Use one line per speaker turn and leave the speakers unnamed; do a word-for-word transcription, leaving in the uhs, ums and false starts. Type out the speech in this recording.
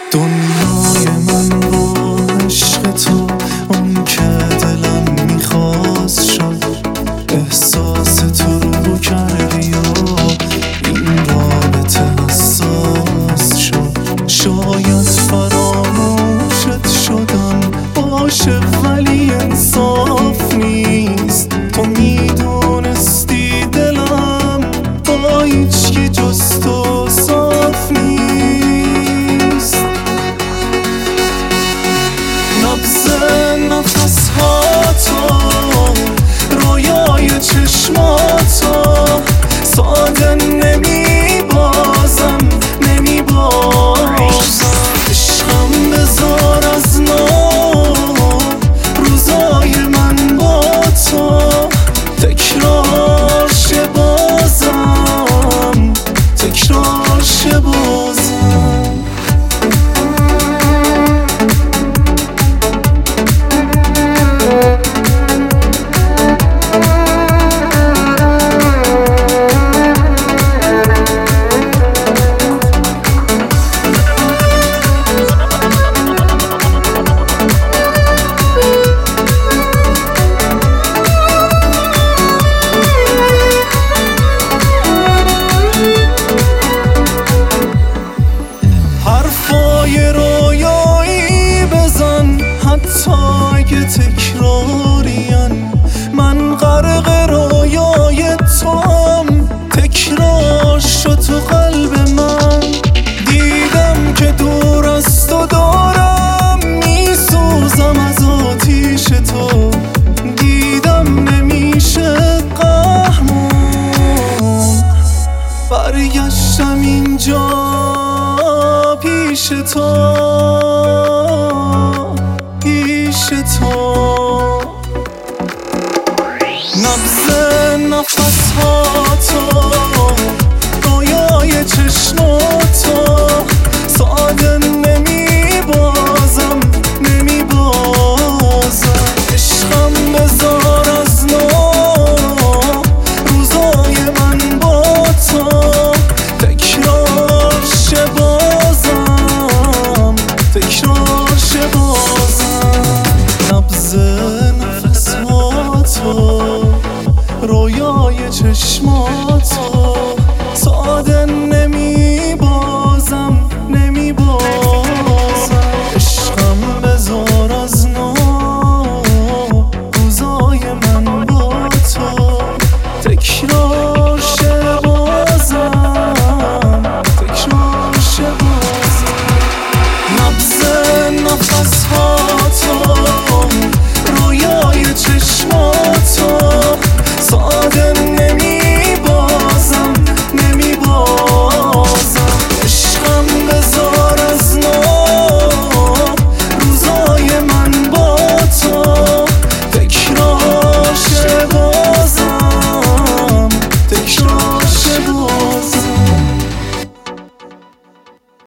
دنیای من با عشق تو اون که دلم میخواست شد، احساس تو رو کردی و این رابطه حساس شد. شاید فراموشت شدم باشه ولی انصاف نیست. تو میدونستی دلم با هیچکی جز تو صاف نیست. نبض نفس‌ها تو، رویای چشماتو، ساده نمیبازم نمیبازم. عشقم بذار از نو، روزای من با تو تکرار شه بازم، تکرار شه بازم. حرفای رویایی بزن حتی اگه تکرارین، من غرق رویای توام. تکرار شد تو قلب من، دیدم که دور از تو دارم میسوزم از آتیش تو. دیدم نمیشه قهرمان، برگشتم اینجا پیش تو، پیش تو. نبض نفس‌ها تو، رویای چشمات